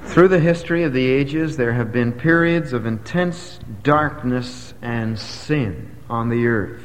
Through the history of the ages, there have been periods of intense darkness and sin on the earth.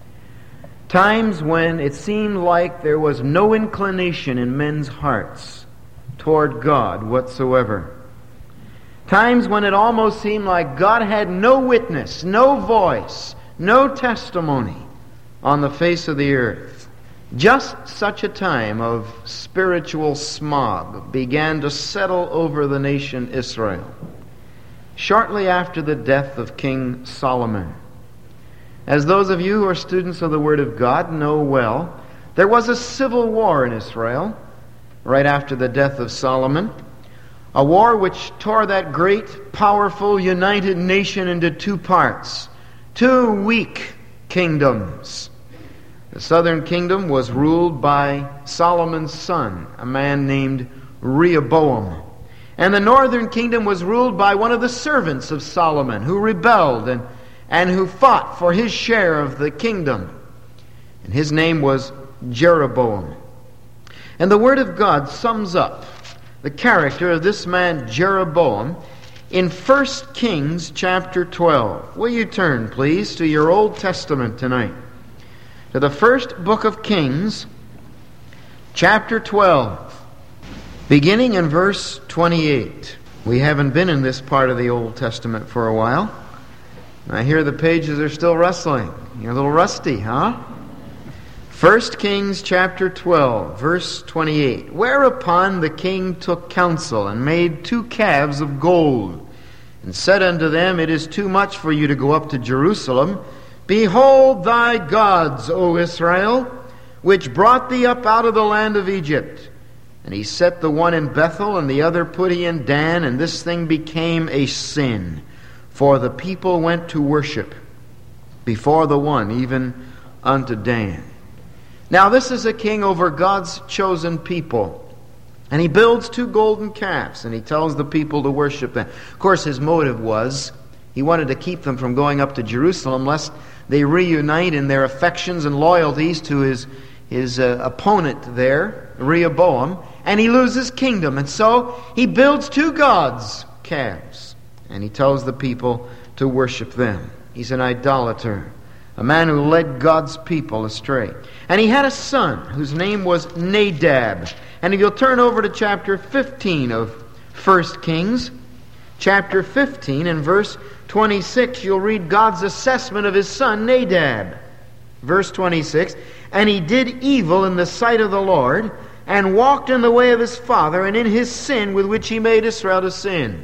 Times when it seemed like there was no inclination in men's hearts toward God whatsoever. Times when it almost seemed like God had no witness, no voice, no testimony on the face of the earth. Just such a time of spiritual smog began to settle over the nation Israel shortly after the death of King Solomon. As those of you who are students of the Word of God know well, there was a civil war in Israel right after the death of Solomon, a war which tore that great, powerful, united nation into two parts, two weak kingdoms. The southern kingdom was ruled by Solomon's son, a man named Rehoboam. And the northern kingdom was ruled by one of the servants of Solomon who rebelled and who fought for his share of the kingdom. And his name was Jeroboam. And the Word of God sums up the character of this man Jeroboam in 1 Kings chapter 12. Will you turn, please, to your Old Testament tonight? To the first book of Kings, chapter 12, beginning in verse 28. We haven't been in this part of the Old Testament for a while. I hear the pages are still rustling. You're a little rusty, huh? 1 Kings chapter 12, verse 28. Whereupon the king took counsel and made 2 calves of gold, and said unto them, It is too much for you to go up to Jerusalem. Behold thy gods, O Israel, which brought thee up out of the land of Egypt. And he set the one in Bethel, and the other put he in Dan, and this thing became a sin. For the people went to worship before the one, even unto Dan. Now this is a king over God's chosen people. And he builds 2 golden calves, and he tells the people to worship them. Of course, his motive was he wanted to keep them from going up to Jerusalem, lest they reunite in their affections and loyalties to his opponent there, Rehoboam, and he loses kingdom. And so he builds 2 gods, calves, and he tells the people to worship them. He's an idolater, a man who led God's people astray. And he had a son whose name was Nadab. And if you'll turn over to chapter 15 of 1 Kings, chapter 15 and verse 26, you'll read God's assessment of his son Nadab. Verse 26, And he did evil in the sight of the Lord, and walked in the way of his father, and in his sin with which he made Israel to sin.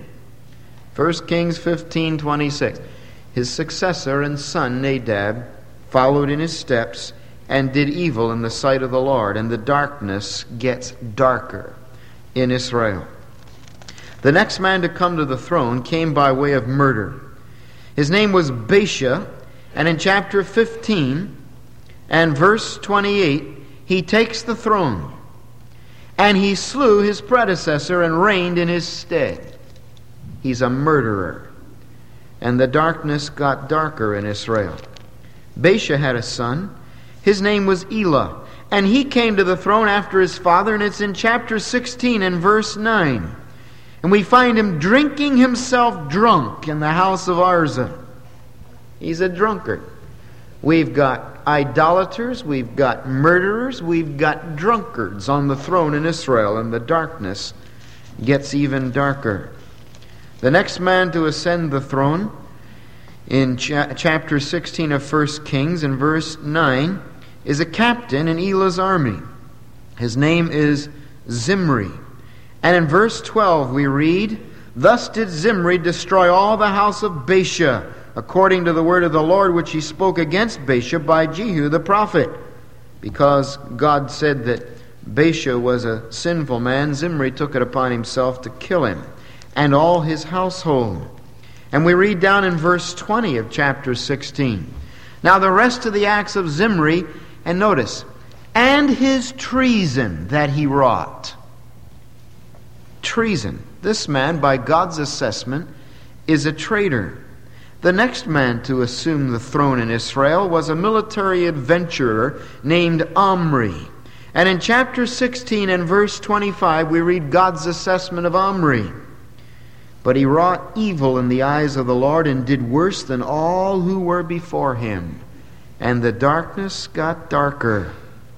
1 Kings 15:26. His successor and son Nadab followed in his steps, and did evil in the sight of the Lord, and the darkness gets darker in Israel. The next man to come to the throne came by way of murder. His name was Baasha, and in chapter 15 and verse 28, he takes the throne, and he slew his predecessor and reigned in his stead. He's a murderer, and the darkness got darker in Israel. Baasha had a son. His name was Elah, and he came to the throne after his father, and it's in chapter 16 and verse 9. And we find him drinking himself drunk in the house of Arza. He's a drunkard. We've got idolaters, we've got murderers, we've got drunkards on the throne in Israel, and the darkness gets even darker. The next man to ascend the throne in chapter 16 of 1 Kings in verse 9 is a captain in Elah's army. His name is Zimri. And in verse 12 we read, Thus did Zimri destroy all the house of Baasha, according to the word of the Lord which he spoke against Baasha by Jehu the prophet. Because God said that Baasha was a sinful man, Zimri took it upon himself to kill him and all his household. And we read down in verse 20 of chapter 16. Now the rest of the acts of Zimri, and notice, and his treason that he wrought. Treason. This man, by God's assessment, is a traitor. The next man to assume the throne in Israel was a military adventurer named Omri. And in chapter 16 and verse 25, we read God's assessment of Omri. But he wrought evil in the eyes of the Lord and did worse than all who were before him. And the darkness got darker.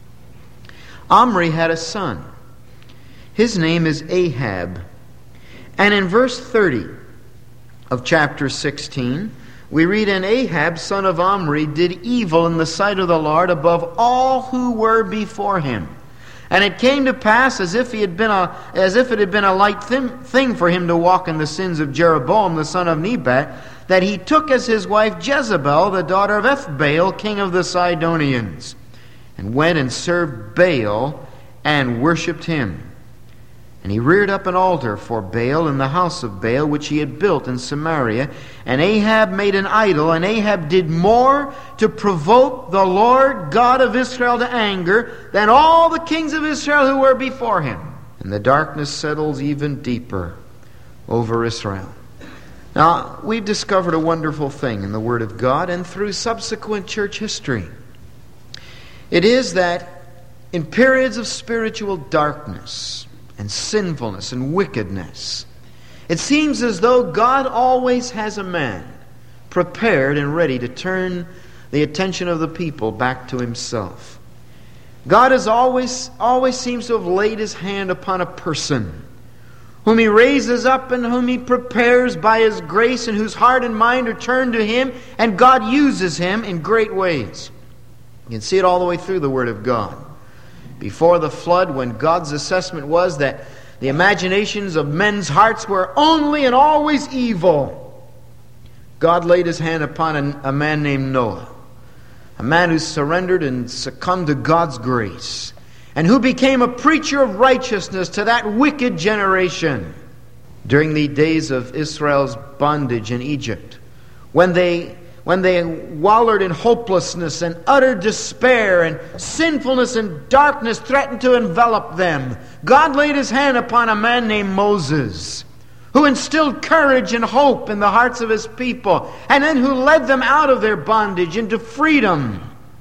Omri had a son. His name is Ahab. And in verse 30 of chapter 16, we read, And Ahab, son of Omri, did evil in the sight of the Lord above all who were before him. And it came to pass, as if it had been a light thing for him to walk in the sins of Jeroboam the son of Nebat, that he took as his wife Jezebel, the daughter of Ethbaal, king of the Sidonians, and went and served Baal and worshipped him. And he reared up an altar for Baal in the house of Baal, which he had built in Samaria. And Ahab made an idol, and Ahab did more to provoke the Lord God of Israel to anger than all the kings of Israel who were before him. And the darkness settles even deeper over Israel. Now, we've discovered a wonderful thing in the Word of God and through subsequent church history. It is that in periods of spiritual darkness and sinfulness and wickedness, it seems as though God always has a man prepared and ready to turn the attention of the people back to himself. God has always seems to have laid his hand upon a person whom he raises up and whom he prepares by his grace, and whose heart and mind are turned to him, and God uses him in great ways. You can see it all the way through the Word of God. Before the flood, when God's assessment was that the imaginations of men's hearts were only and always evil, God laid his hand upon a man named Noah, a man who surrendered and succumbed to God's grace, and who became a preacher of righteousness to that wicked generation. During the days of Israel's bondage in Egypt, when they wallowed in hopelessness and utter despair, and sinfulness and darkness threatened to envelop them, God laid his hand upon a man named Moses, who instilled courage and hope in the hearts of his people, and then who led them out of their bondage into freedom.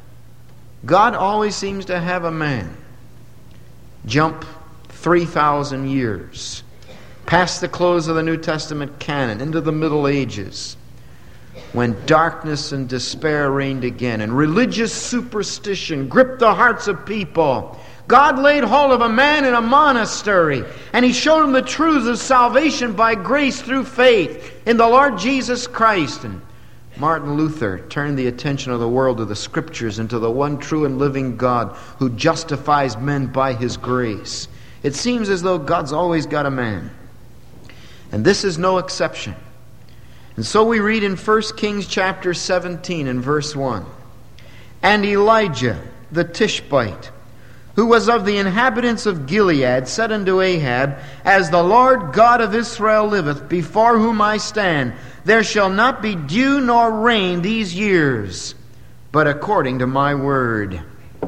God always seems to have a man jump 3,000 years past the close of the New Testament canon into the Middle Ages, when darkness and despair reigned again, and religious superstition gripped the hearts of people. God laid hold of a man in a monastery, and he showed him the truths of salvation by grace through faith in the Lord Jesus Christ. And Martin Luther turned the attention of the world to the Scriptures and to the one true and living God who justifies men by his grace. It seems as though God's always got a man, and this is no exception. And so we read in 1 Kings chapter 17 and verse 1, And Elijah the Tishbite, who was of the inhabitants of Gilead, said unto Ahab, As the Lord God of Israel liveth, before whom I stand, there shall not be dew nor rain these years, but according to my word.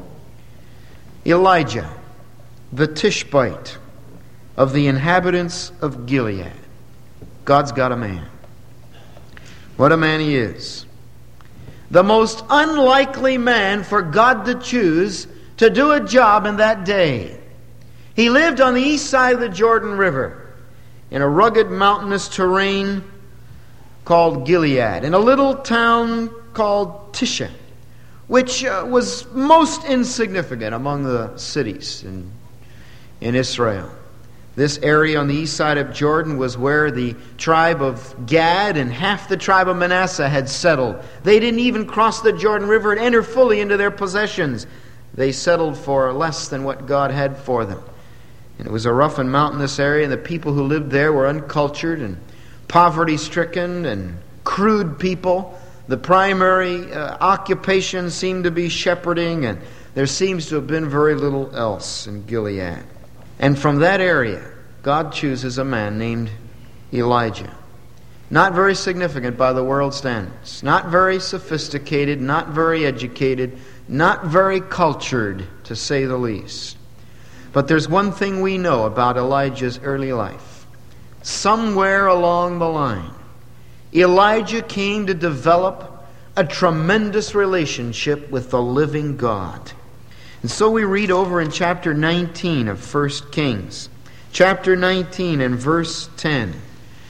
Elijah the Tishbite, of the inhabitants of Gilead. God's got a man. What a man he is. The most unlikely man for God to choose to do a job in that day. He lived on the east side of the Jordan River, in a rugged mountainous terrain called Gilead, in a little town called Tisha, which was most insignificant among the cities in Israel. This area on the east side of Jordan was where the tribe of Gad and half the tribe of Manasseh had settled. They didn't even cross the Jordan River and enter fully into their possessions. They settled for less than what God had for them. And it was a rough and mountainous area, and the people who lived there were uncultured and poverty-stricken and crude people. The primary occupation seemed to be shepherding, and there seems to have been very little else in Gilead. And from that area, God chooses a man named Elijah. Not very significant by the world standards. Not very sophisticated, not very educated, not very cultured, to say the least. But there's one thing we know about Elijah's early life. Somewhere along the line, Elijah came to develop a tremendous relationship with the living God. And so we read over in chapter 19 of 1 Kings. Chapter 19 and verse 10.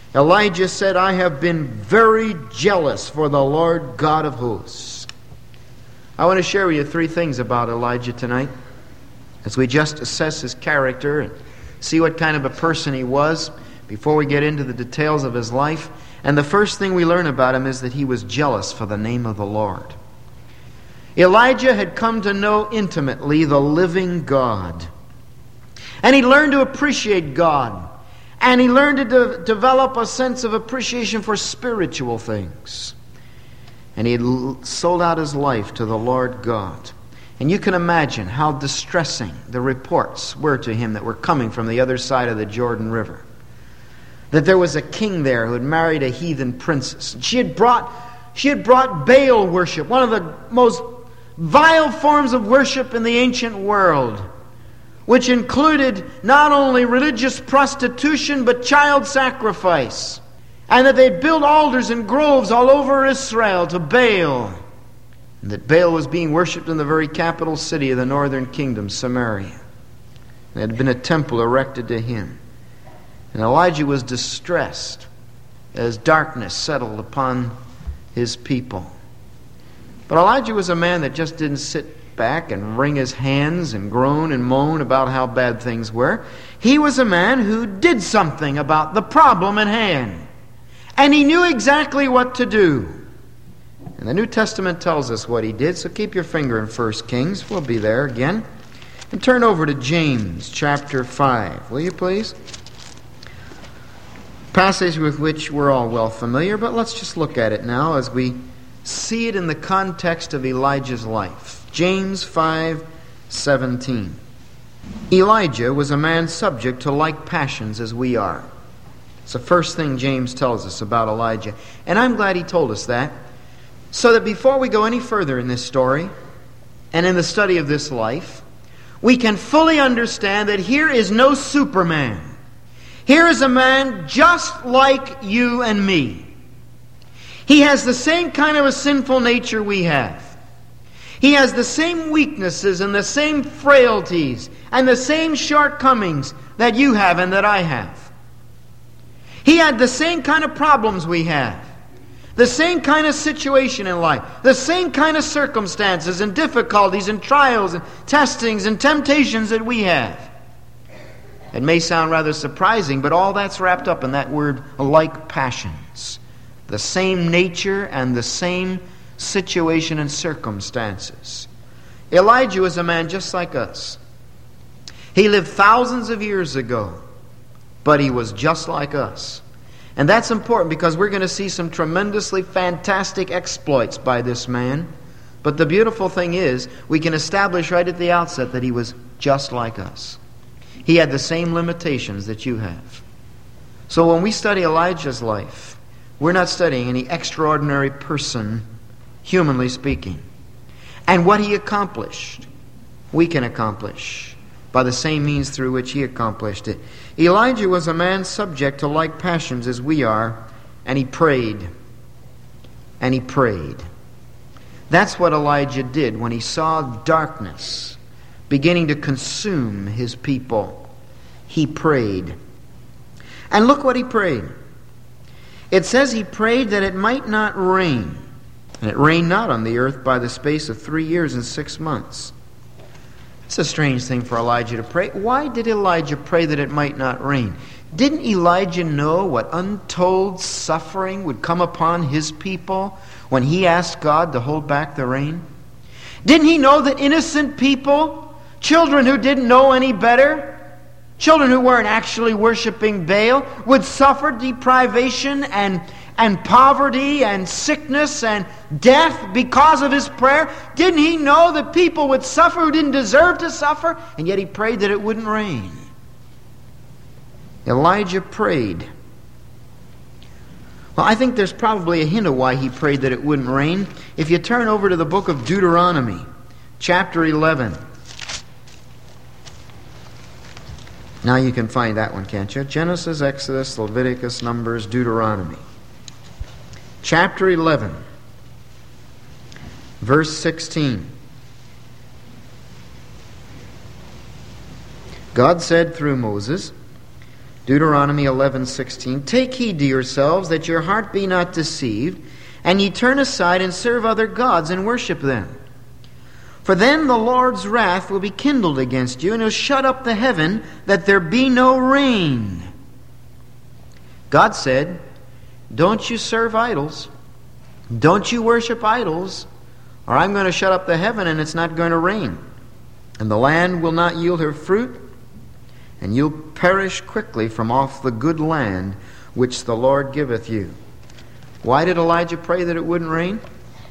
Elijah said, "I have been very jealous for the Lord God of hosts." I want to share with you 3 things about Elijah tonight as we just assess his character and see what kind of a person he was before we get into the details of his life. And the first thing we learn about him is that he was jealous for the name of the Lord. Elijah had come to know intimately the living God. And he learned to appreciate God. And he learned to develop a sense of appreciation for spiritual things. And he had sold out his life to the Lord God. And you can imagine how distressing the reports were to him that were coming from the other side of the Jordan River. That there was a king there who had married a heathen princess. And she had brought Baal worship, one of the most vile forms of worship in the ancient world, which included not only religious prostitution but child sacrifice. And that they'd built altars and groves all over Israel to Baal. And that Baal was being worshipped in the very capital city of the northern kingdom, Samaria. There had been a temple erected to him. And Elijah was distressed as darkness settled upon his people. But Elijah was a man that just didn't sit back and wring his hands and groan and moan about how bad things were. He was a man who did something about the problem at hand. And he knew exactly what to do. And the New Testament tells us what he did, so keep your finger in 1 Kings. We'll be there again. And turn over to James chapter 5, will you please? Passage with which we're all well familiar, but let's just look at it now as we see it in the context of Elijah's life. James 5:17. Elijah was a man subject to like passions as we are. It's the first thing James tells us about Elijah. And I'm glad he told us that, so that before we go any further in this story and in the study of this life, we can fully understand that here is no Superman. Here is a man just like you and me. He has the same kind of a sinful nature we have. He has the same weaknesses and the same frailties and the same shortcomings that you have and that I have. He had the same kind of problems we have. The same kind of situation in life. The same kind of circumstances and difficulties and trials and testings and temptations that we have. It may sound rather surprising, but all that's wrapped up in that word, like passions. The same nature and the same situation and circumstances. Elijah was a man just like us. He lived thousands of years ago, but he was just like us. And that's important because we're going to see some tremendously fantastic exploits by this man. But the beautiful thing is, we can establish right at the outset that he was just like us. He had the same limitations that you have. So when we study Elijah's life, we're not studying any extraordinary person, humanly speaking. And what he accomplished, we can accomplish by the same means through which he accomplished it. Elijah was a man subject to like passions as we are, and he prayed. And he prayed. That's what Elijah did when he saw darkness beginning to consume his people. He prayed. And look what he prayed. It says he prayed that it might not rain. And it rained not on the earth by the space of 3 years and 6 months. It's a strange thing for Elijah to pray. Why did Elijah pray that it might not rain? Didn't Elijah know what untold suffering would come upon his people when he asked God to hold back the rain? Didn't he know that innocent people, children who didn't know any better, children who weren't actually worshiping Baal, would suffer deprivation and poverty and sickness and death because of his prayer? Didn't he know that people would suffer who didn't deserve to suffer? And yet he prayed that it wouldn't rain. Elijah prayed. Well, I think there's probably a hint of why he prayed that it wouldn't rain. If you turn over to the book of Deuteronomy, chapter 11. Now you can find that one, can't you? Genesis, Exodus, Leviticus, Numbers, Deuteronomy. Chapter 11, verse 16. God said through Moses, Deuteronomy 11:16, "Take heed to yourselves that your heart be not deceived, and ye turn aside and serve other gods and worship them. For then the Lord's wrath will be kindled against you, and he'll shut up the heaven that there be no rain." God said, don't you serve idols. Don't you worship idols, or I'm going to shut up the heaven and it's not going to rain. And the land will not yield her fruit, and you'll perish quickly from off the good land which the Lord giveth you. Why did Elijah pray that it wouldn't rain?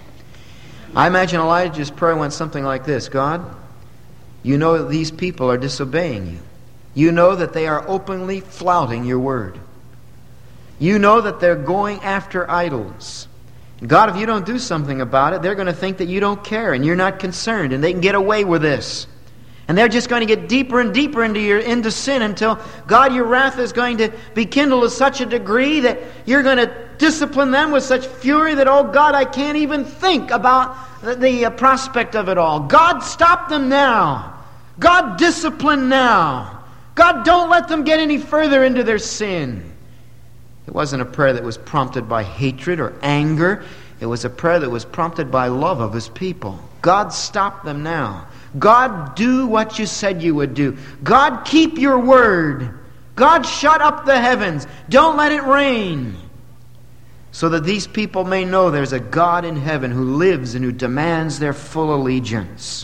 I imagine Elijah's prayer went something like this: God, you know that these people are disobeying you. You know that they are openly flouting your word. You know that they're going after idols. God, if you don't do something about it, they're going to think that you don't care and you're not concerned, and they can get away with this. And they're just going to get deeper and deeper into sin until, God, your wrath is going to be kindled to such a degree that you're going to discipline them with such fury that, oh God, I can't even think about the prospect of it all. God, stop them now. God, discipline now. God, don't let them get any further into their sin. It wasn't a prayer that was prompted by hatred or anger. It was a prayer that was prompted by love of His people. God, stop them now. God, do what you said you would do. God, keep your word. God, shut up the heavens. Don't let it rain. So that these people may know there's a God in heaven who lives and who demands their full allegiance.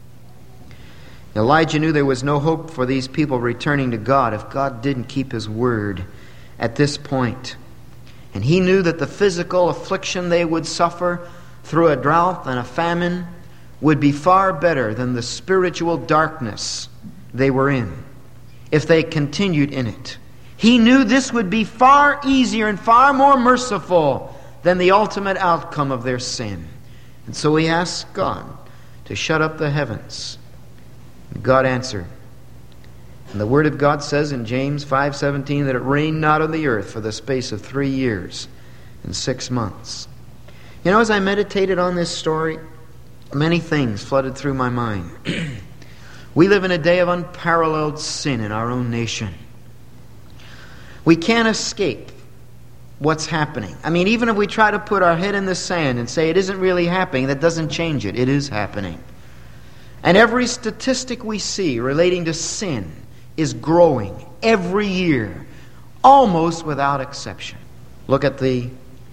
Elijah knew there was no hope for these people returning to God if God didn't keep His word at this point. And he knew that the physical affliction they would suffer through a drought and a famine would be far better than the spiritual darkness they were in if they continued in it. He knew this would be far easier and far more merciful than the ultimate outcome of their sin. And so he asked God to shut up the heavens. And God answered. And the Word of God says in James 5:17 that it rained not on the earth for the space of 3 years and 6 months. You know, as I meditated on this story, many things flooded through my mind. We live in a day of unparalleled sin in our own nation. We can't escape what's happening. I mean, even if we try to put our head in the sand and say it isn't really happening, that doesn't change it. It is happening. And every statistic we see relating to sin is growing every year, almost without exception. Look at the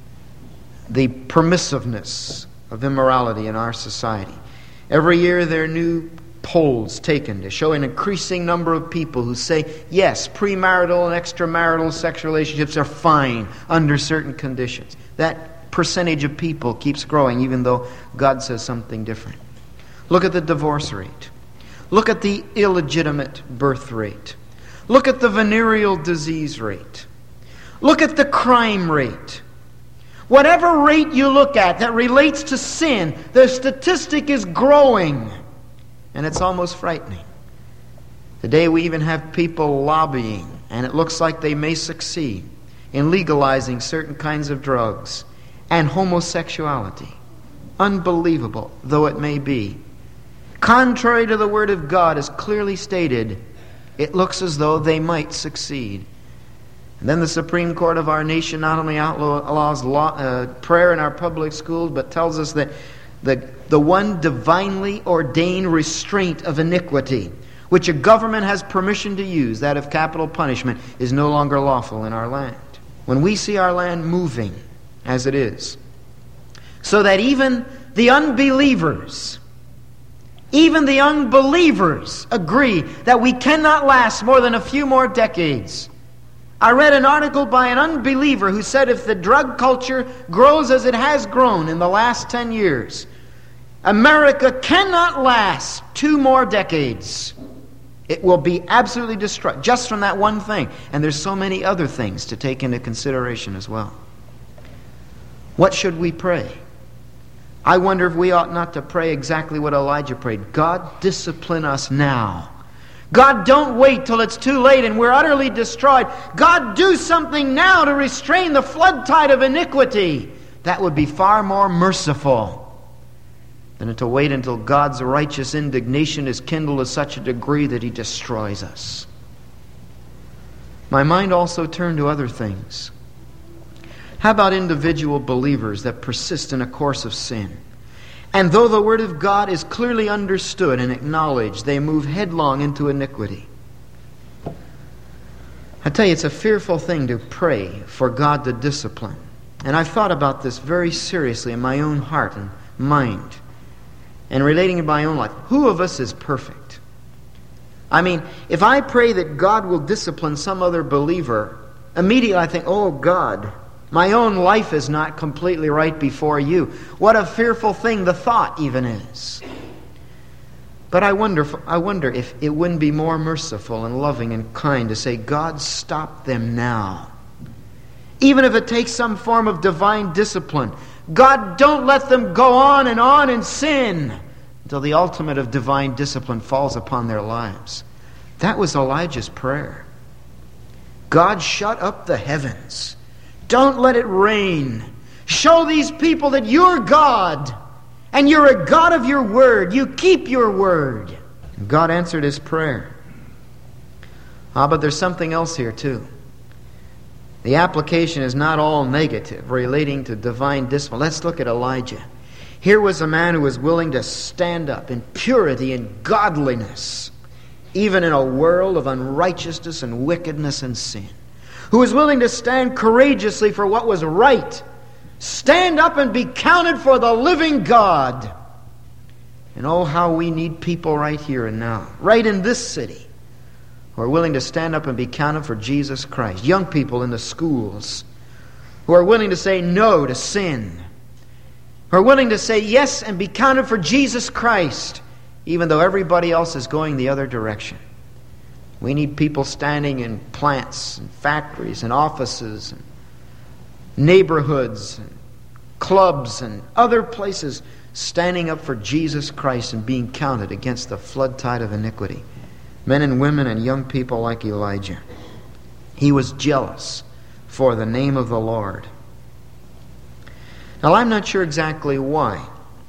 permissiveness of immorality in our society. Every year there are new polls taken to show an increasing number of people who say, yes, premarital and extramarital sexual relationships are fine under certain conditions. That percentage of people keeps growing even though God says something different. Look at the divorce rate. Look at the illegitimate birth rate. Look at the venereal disease rate. Look at the crime rate. Whatever rate you look at that relates to sin, the statistic is growing. And it's almost frightening. Today we even have people lobbying, and it looks like they may succeed in legalizing certain kinds of drugs and homosexuality. Unbelievable though it may be. Contrary to the Word of God, as clearly stated, it looks as though they might succeed. And then the Supreme Court of our nation not only outlaws prayer in our public schools, but tells us that the one divinely ordained restraint of iniquity, which a government has permission to use, that of capital punishment, is no longer lawful in our land. When we see our land moving, as it is, so that even the unbelievers agree that we cannot last more than a few more decades. I read an article by an unbeliever who said if the drug culture grows as it has grown in the last 10 years, America cannot last 2 more decades. It will be absolutely destroyed just from that one thing. And there's so many other things to take into consideration as well. What should we pray? I wonder if we ought not to pray exactly what Elijah prayed. God, discipline us now. God, don't wait till it's too late and we're utterly destroyed. God, do something now to restrain the flood tide of iniquity. That would be far more merciful than to wait until God's righteous indignation is kindled to such a degree that He destroys us. my mind also turned to other things. How about individual believers that persist in a course of sin? And though the Word of God is clearly understood and acknowledged, they move headlong into iniquity. I tell you, it's a fearful thing to pray for God to discipline. And I've thought about this very seriously in my own heart and mind, and relating to my own life. Who of us is perfect? I mean, if I pray that God will discipline some other believer, immediately I think, oh God, my own life is not completely right before you. What a fearful thing the thought even is. But I wonder if it wouldn't be more merciful and loving and kind to say, God, stop them now. Even if it takes some form of divine discipline. God, don't let them go on in sin until the ultimate of divine discipline falls upon their lives. That was Elijah's prayer. God, shut up the heavens. Don't let it rain. Show these people that you're God, and you're a God of your word. You keep your word. God answered his prayer. But there's something else here too. The application is not all negative relating to divine discipline. Let's look at Elijah. Here was a man who was willing to stand up in purity and godliness, even in a world of unrighteousness and wickedness and sin. Who was willing to stand courageously for what was right. Stand up and be counted for the living God. And oh, how we need people right here and now, right in this city, who are willing to stand up and be counted for Jesus Christ. Young people in the schools who are willing to say no to sin, who are willing to say yes and be counted for Jesus Christ, even though everybody else is going the other direction. We need people standing in plants and factories and offices and neighborhoods and clubs and other places, standing up for Jesus Christ and being counted against the flood tide of iniquity. Men and women and young people like Elijah. He was jealous for the name of the Lord. Now, I'm not sure exactly why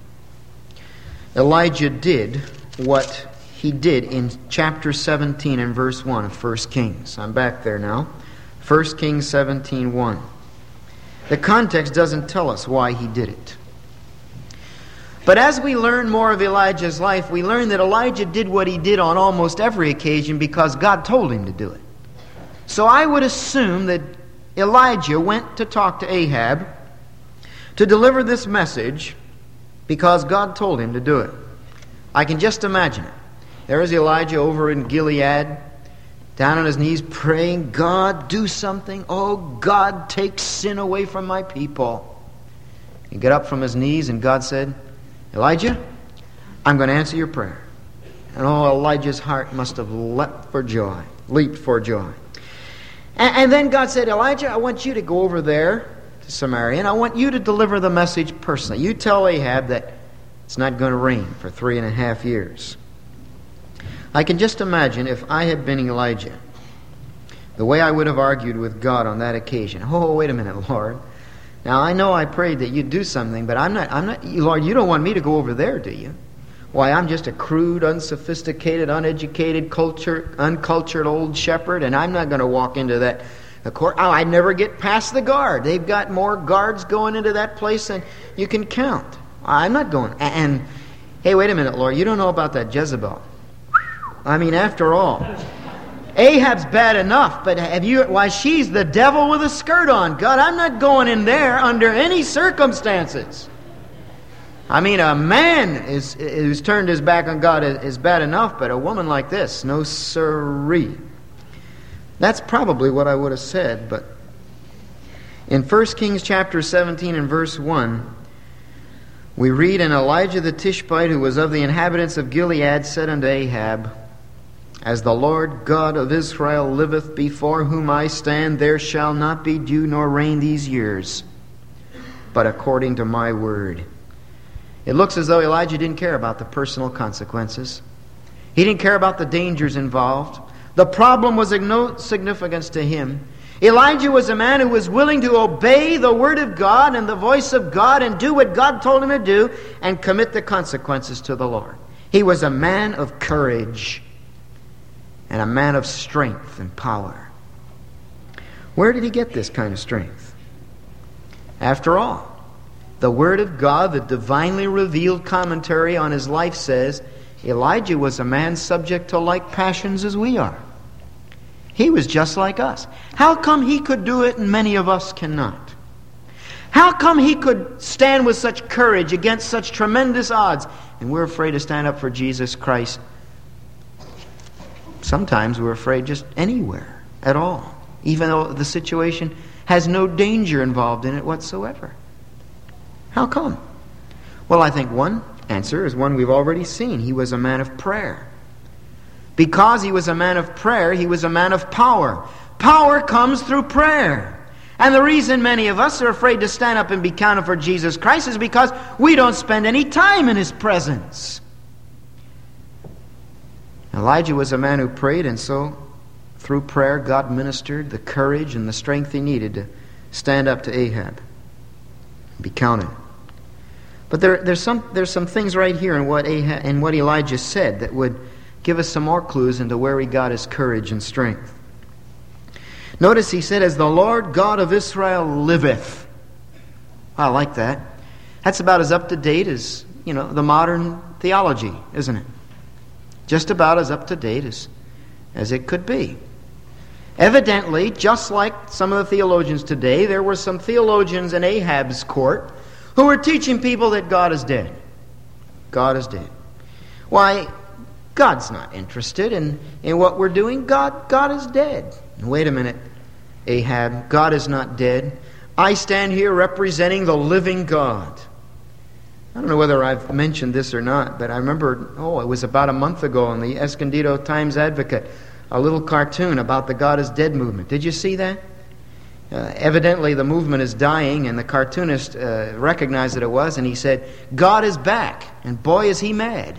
Elijah did what he did in chapter 17 and verse 1 of 1 Kings. I'm back there now. 1 Kings 17:1. The context doesn't tell us why he did it. But as we learn more of Elijah's life, we learn that Elijah did what he did on almost every occasion because God told him to do it. So I would assume that Elijah went to talk to Ahab to deliver this message because God told him to do it. I can just imagine it. There is Elijah over in Gilead, down on his knees praying, God, do something. Oh, God, take sin away from my people. He got up from his knees and God said, Elijah, I'm going to answer your prayer. And oh, Elijah's heart must have leaped for joy. And then God said, Elijah, I want you to go over there to Samaria, and I want you to deliver the message personally. You tell Ahab that it's not going to rain for 3.5 years. I can just imagine if I had been Elijah, the way I would have argued with God on that occasion. Oh, wait a minute, Lord. Now, I know I prayed that you'd do something, but I'm not, Lord, you don't want me to go over there, do you? Why, I'm just a crude, unsophisticated, uneducated, uncultured old shepherd, and I'm not going to walk into that court. Oh, I'd never get past the guard. They've got more guards going into that place than you can count. I'm not going. And, hey, wait a minute, Lord, you don't know about that Jezebel. I mean, after all, Ahab's bad enough, but she's the devil with a skirt on. God, I'm not going in there under any circumstances. I mean, a man who's turned his back on God is bad enough, but a woman like this, no siree. That's probably what I would have said, but in 1 Kings chapter 17 and verse 1, we read, And Elijah the Tishbite, who was of the inhabitants of Gilead, said unto Ahab, As the Lord God of Israel liveth, before whom I stand, there shall not be dew nor rain these years, but according to my word. It looks as though Elijah didn't care about the personal consequences. He didn't care about the dangers involved. The problem was of no significance to him. Elijah was a man who was willing to obey the word of God and the voice of God and do what God told him to do and commit the consequences to the Lord. He was a man of courage and a man of strength and power. Where did he get this kind of strength? After all, the Word of God, the divinely revealed commentary on his life says, Elijah was a man subject to like passions as we are. He was just like us. How come he could do it and many of us cannot? How come he could stand with such courage against such tremendous odds, and we're afraid to stand up for Jesus Christ? Sometimes we're afraid just anywhere at all, even though the situation has no danger involved in it whatsoever. How come? Well, I think one answer is one we've already seen. He was a man of prayer. Because he was a man of prayer, he was a man of power. Power comes through prayer. And the reason many of us are afraid to stand up and be counted for Jesus Christ is because we don't spend any time in his presence. Elijah was a man who prayed, and so through prayer God ministered the courage and the strength he needed to stand up to Ahab and be counted. But there's some things right here in what Elijah said that would give us some more clues into where he got his courage and strength. Notice he said, "As the Lord God of Israel liveth." I like that. That's about as up to date as, the modern theology, isn't it? Just about as up to date as it could be. Evidently, just like some of the theologians today, there were some theologians in Ahab's court who were teaching people that God is dead. God is dead. Why, God's not interested in what we're doing. God is dead. Wait a minute, Ahab. God is not dead. I stand here representing the living God. I don't know whether I've mentioned this or not, but I remember, it was about a month ago in the Escondido Times-Advocate, a little cartoon about the God is dead movement. Did you see that? Evidently the movement is dying, and the cartoonist recognized that it was, and he said, "God is back," and boy is he mad.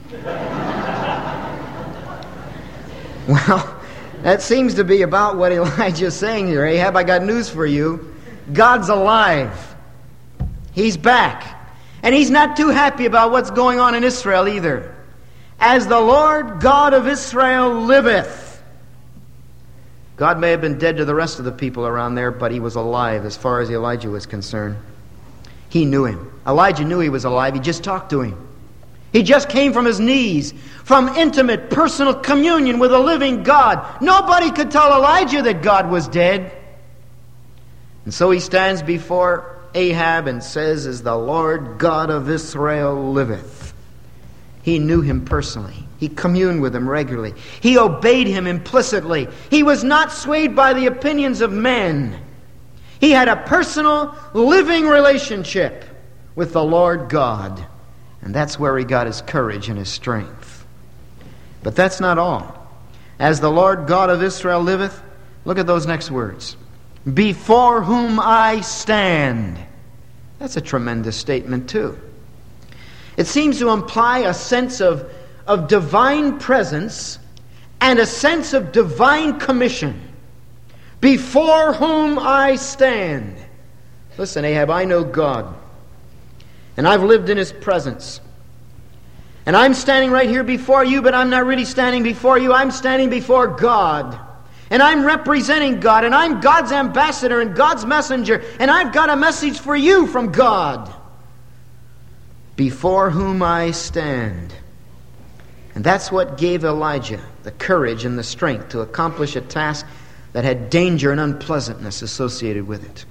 Well, that seems to be about what Elijah's saying here. Ahab, I got news for you. God's alive. He's back. And he's not too happy about what's going on in Israel either. "As the Lord God of Israel liveth." God may have been dead to the rest of the people around there, but he was alive as far as Elijah was concerned. He knew him. Elijah knew he was alive. He just talked to him. He just came from his knees, from intimate, personal communion with a living God. Nobody could tell Elijah that God was dead. And so he stands before Ahab and says, "As the Lord God of Israel liveth." He knew him personally. He communed with him regularly. He obeyed him implicitly. He was not swayed by the opinions of men. He had a personal, living relationship with the Lord God. And that's where he got his courage and his strength. But that's not all. "As the Lord God of Israel liveth," look at those next words. "Before whom I stand." That's a tremendous statement too. It seems to imply a sense of divine presence and a sense of divine commission. Before whom I stand. Listen, Ahab, I know God. And I've lived in his presence. And I'm standing right here before you, but I'm not really standing before you. I'm standing before God. And I'm representing God. And I'm God's ambassador and God's messenger. And I've got a message for you from God. Before whom I stand. And that's what gave Elijah the courage and the strength to accomplish a task that had danger and unpleasantness associated with it.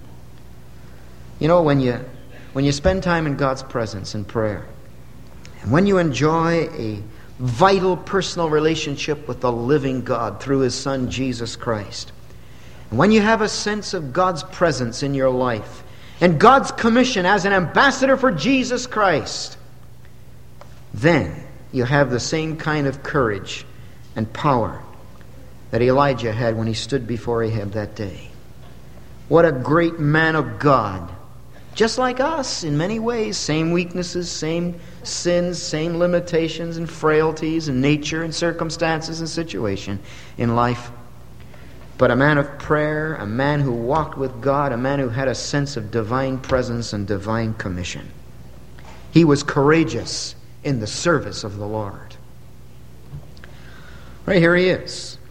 When you spend time in God's presence in prayer, and when you enjoy a vital personal relationship with the living God through his Son Jesus Christ, and when you have a sense of God's presence in your life and God's commission as an ambassador for Jesus Christ, then you have the same kind of courage and power that Elijah had when he stood before Ahab that day. What a great man of God. Just like us in many ways, same weaknesses, same sins, same limitations and frailties and nature and circumstances and situation in life. But a man of prayer, a man who walked with God, a man who had a sense of divine presence and divine commission. He was courageous in the service of the Lord. Right here he is.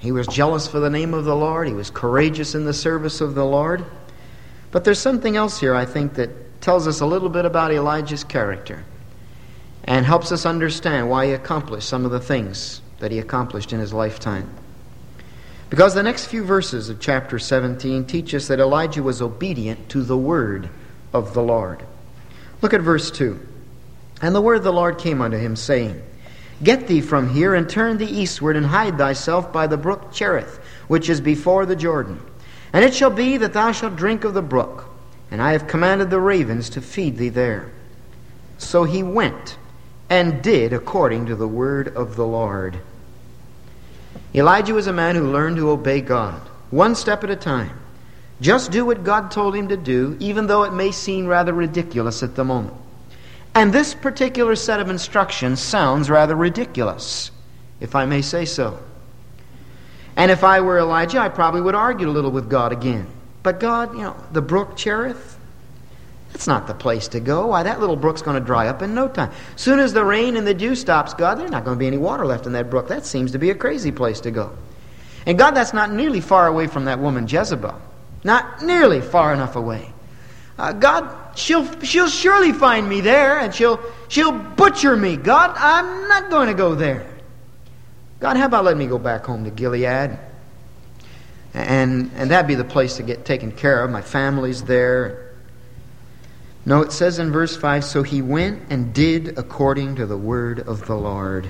He was jealous for the name of the Lord. He was courageous in the service of the Lord. But there's something else here, I think, that tells us a little bit about Elijah's character and helps us understand why he accomplished some of the things that he accomplished in his lifetime. Because the next few verses of chapter 17 teach us that Elijah was obedient to the word of the Lord. Look at verse 2. And the word of the Lord came unto him, saying, Get thee from here, and turn thee eastward, and hide thyself by the brook Cherith, which is before the Jordan. And it shall be that thou shalt drink of the brook, and I have commanded the ravens to feed thee there. So he went and did according to the word of the Lord. Elijah was a man who learned to obey God, one step at a time. Just do what God told him to do, even though it may seem rather ridiculous at the moment. And this particular set of instructions sounds rather ridiculous, if I may say so. And if I were Elijah, I probably would argue a little with God again. But God, the brook Cherith, that's not the place to go. Why, that little brook's going to dry up in no time. Soon as the rain and the dew stops, God, there's not going to be any water left in that brook. That seems to be a crazy place to go. And God, that's not nearly far away from that woman Jezebel. Not nearly far enough away. God, she'll surely find me there, and she'll butcher me. God, I'm not going to go there. God, how about letting me go back home to Gilead? And that'd be the place to get taken care of. My family's there. No, it says in verse 5, So he went and did according to the word of the Lord.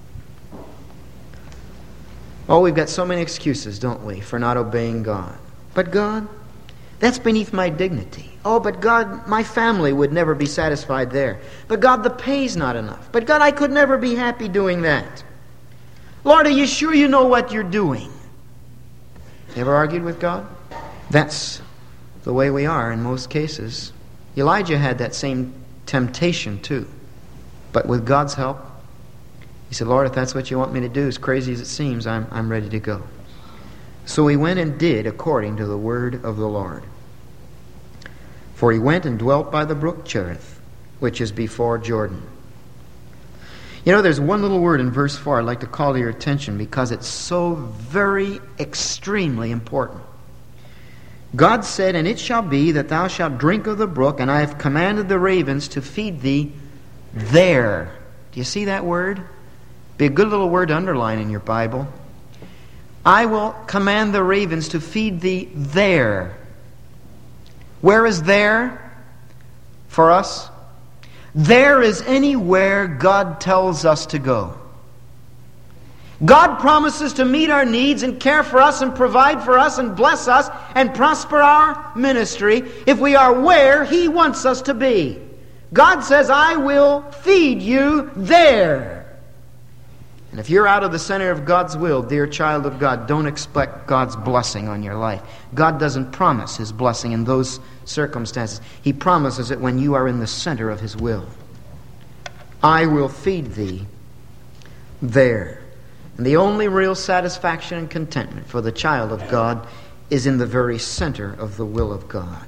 Oh, we've got so many excuses, don't we, for not obeying God. But God, that's beneath my dignity. Oh, but God, my family would never be satisfied there. But God, the pay's not enough. But God, I could never be happy doing that. Lord, are you sure you know what you're doing? Ever argued with God? That's the way we are in most cases. Elijah had that same temptation too. But with God's help, he said, Lord, if that's what you want me to do, as crazy as it seems, I'm ready to go. So he went and did according to the word of the Lord. For he went and dwelt by the brook Cherith, which is before Jordan. There's one little word in verse 4 I'd like to call to your attention because it's so very extremely important. God said, And it shall be that thou shalt drink of the brook, and I have commanded the ravens to feed thee there. Do you see that word? Be a good little word to underline in your Bible. I will command the ravens to feed thee there. Where is there for us? There is anywhere God tells us to go. God promises to meet our needs and care for us and provide for us and bless us and prosper our ministry if we are where He wants us to be. God says, I will feed you there. And if you're out of the center of God's will, dear child of God, don't expect God's blessing on your life. God doesn't promise His blessing in those circumstances. He promises it when you are in the center of His will. I will feed thee there. And the only real satisfaction and contentment for the child of God is in the very center of the will of God.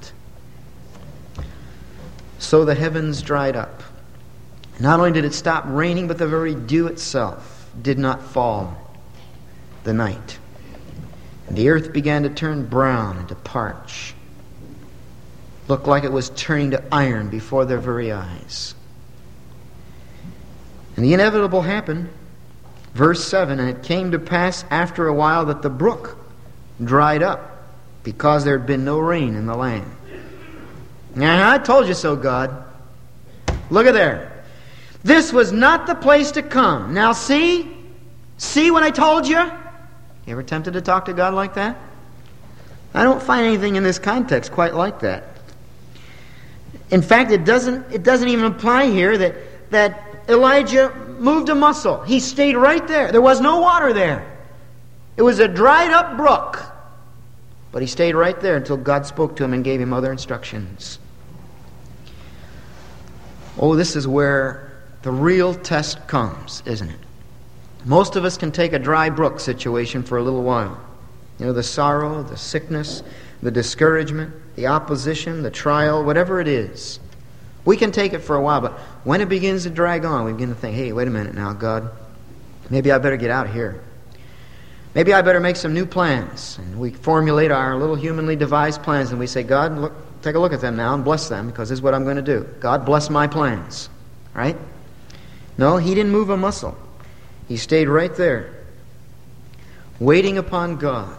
So the heavens dried up. Not only did it stop raining, but the very dew itself did not fall the night. And the earth began to turn brown and to parch. Looked like it was turning to iron before their very eyes. And the inevitable happened. Verse 7, And it came to pass after a while that the brook dried up, because there had been no rain in the land. Now, I told you so, God. Look at there. This was not the place to come. Now see? See what I told you? You ever tempted to talk to God like that? I don't find anything in this context quite like that. In fact, it doesn't even imply here that Elijah moved a muscle. He stayed right there. There was no water there. It was a dried up brook. But he stayed right there until God spoke to him and gave him other instructions. Oh, this is where the real test comes, isn't it? Most of us can take a dry brook situation for a little while. The sorrow, the sickness, the discouragement, the opposition, the trial, whatever it is. We can take it for a while, but when it begins to drag on, we begin to think, hey, wait a minute now, God. Maybe I better get out of here. Maybe I better make some new plans. And we formulate our little humanly devised plans, and we say, God, look, take a look at them now and bless them, because this is what I'm going to do. God, bless my plans. Right? No, he didn't move a muscle. He stayed right there, waiting upon God.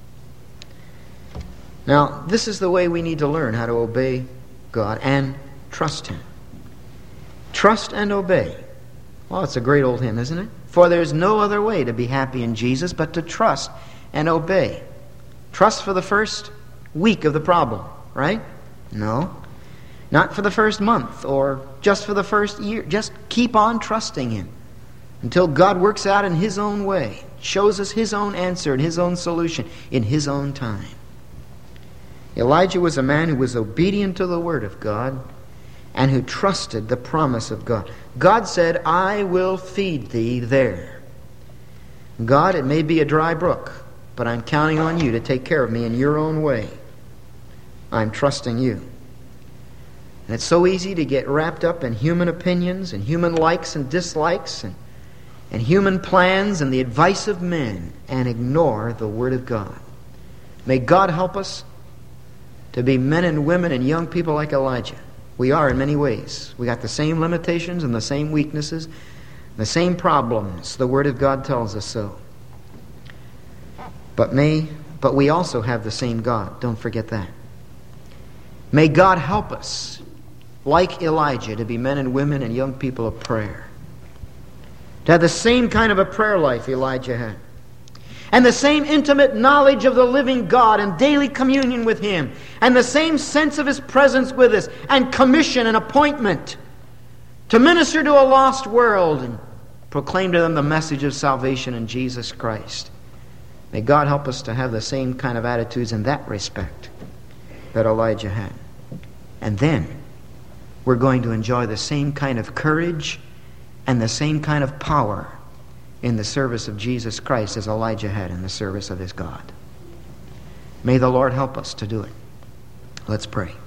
Now, this is the way we need to learn how to obey God and trust Him. Trust and obey. Well, it's a great old hymn, isn't it? For there's no other way to be happy in Jesus but to trust and obey. Trust for the first week of the problem, right? No. Not for the first month or just for the first year. Just keep on trusting Him until God works out in His own way, shows us His own answer and His own solution in His own time. Elijah was a man who was obedient to the Word of God and who trusted the promise of God. God said, I will feed thee there. God, it may be a dry brook, but I'm counting on you to take care of me in your own way. I'm trusting you. And it's so easy to get wrapped up in human opinions and human likes and dislikes and human plans and the advice of men and ignore the Word of God. May God help us to be men and women and young people like Elijah. We are in many ways. We got the same limitations and the same weaknesses, the same problems. The Word of God tells us so. But we also have the same God. Don't forget that. May God help us, like Elijah, to be men and women and young people of prayer. To have the same kind of a prayer life Elijah had. And the same intimate knowledge of the living God and daily communion with Him. And the same sense of His presence with us and commission and appointment to minister to a lost world and proclaim to them the message of salvation in Jesus Christ. May God help us to have the same kind of attitudes in that respect that Elijah had. And then we're going to enjoy the same kind of courage and the same kind of power in the service of Jesus Christ as Elijah had in the service of his God. May the Lord help us to do it. Let's pray.